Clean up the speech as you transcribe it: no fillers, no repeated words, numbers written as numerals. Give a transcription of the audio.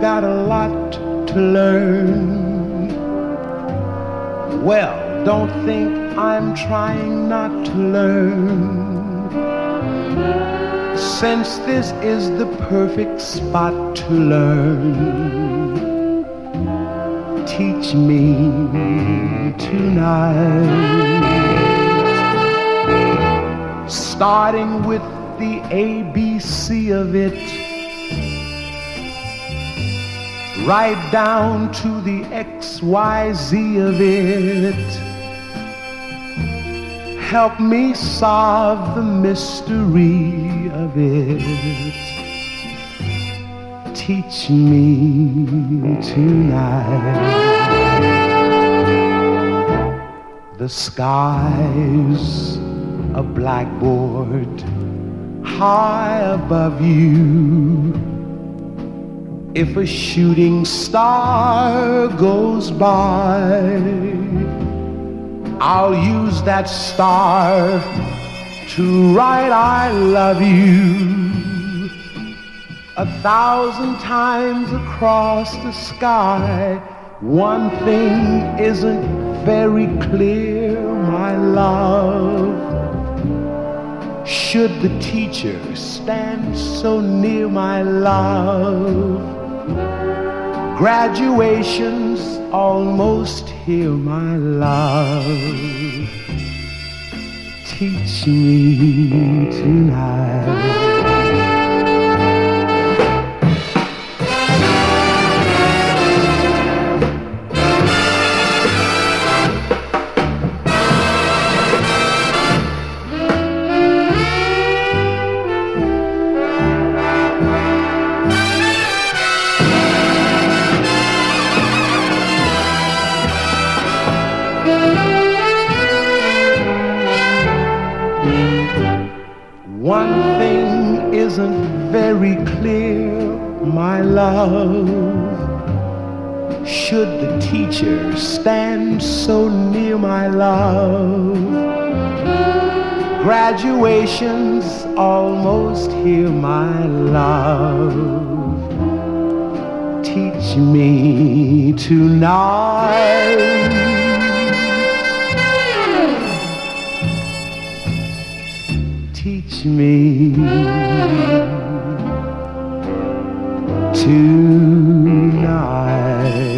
got a lot to learn. Well, don't think I'm trying not to learn, since this is the perfect spot to learn. Teach me tonight, starting with the ABC of it, right down to the XYZ of it. Help me solve the mystery of it. Teach me tonight. The sky's a blackboard high above you. If a shooting star goes by, I'll use that star to write I love you 1,000 times across the sky. One thing isn't very clear, my love. Should the teacher stand so near, my love? Graduation's almost here, my love. Teach me tonight. One thing isn't very clear, my love. Should the teacher stand so near, my love? Graduation's almost here, my love. Teach me tonight. Teach me tonight.